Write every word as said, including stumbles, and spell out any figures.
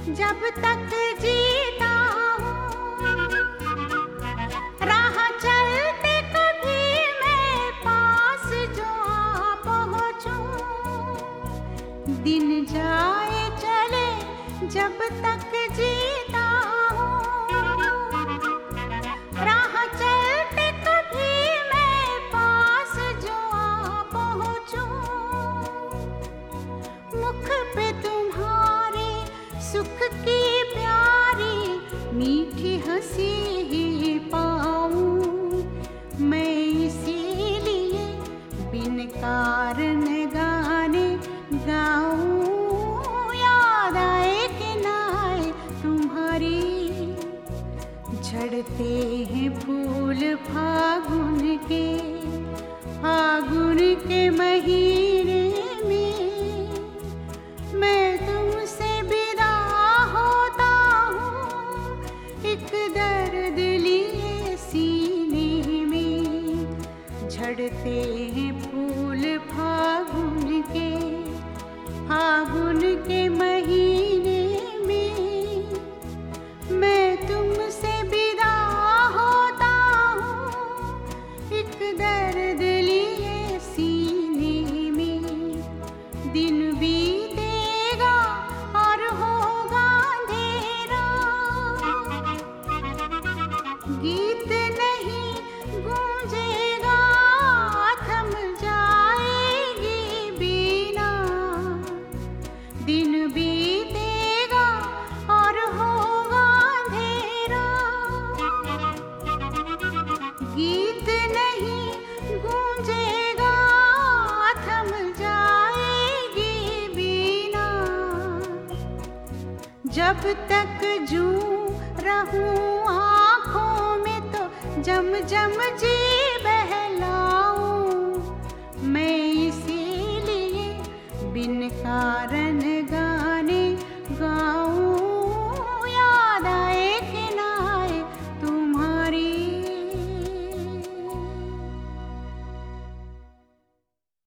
जब तक जीता हूँ, राह चलते कभी मैं पास जो आ पहुँचूं। दिन जाए चले जब तक जीता हूँ, राह चलते कभी मैं पास जो आ पहुँचूं। मुख पे तुम्हारे सुख की प्यारी मीठी हंसी ही पाऊं। मैं इसीलिए बिन कारण गाने गाऊं। याद आए कि ना आए तुम्हारी, झड़ते हैं फूल फागुन के, फागुन के महीने में। मैं तुमसे विदा होता हूँ, एक दर्द लिए सीने में। झड़ते हैं फूल फागुन के, फागुन के महीने में। मैं तुमसे विदा होता हूँ, एक दर्द लिए सीने में। दिन बीतेगा और होगा अंधेरा, गीत नहीं गूंजेगा, थम जाएगी बीना। दिन बीतेगा और होगा अंधेरा, गीत नहीं गूंजेगा, थम जाएगी बीना। जब तक जूं रहूं आँखों में तो जम जम जी बहलाऊं। मैं इसीलिए बिन कारण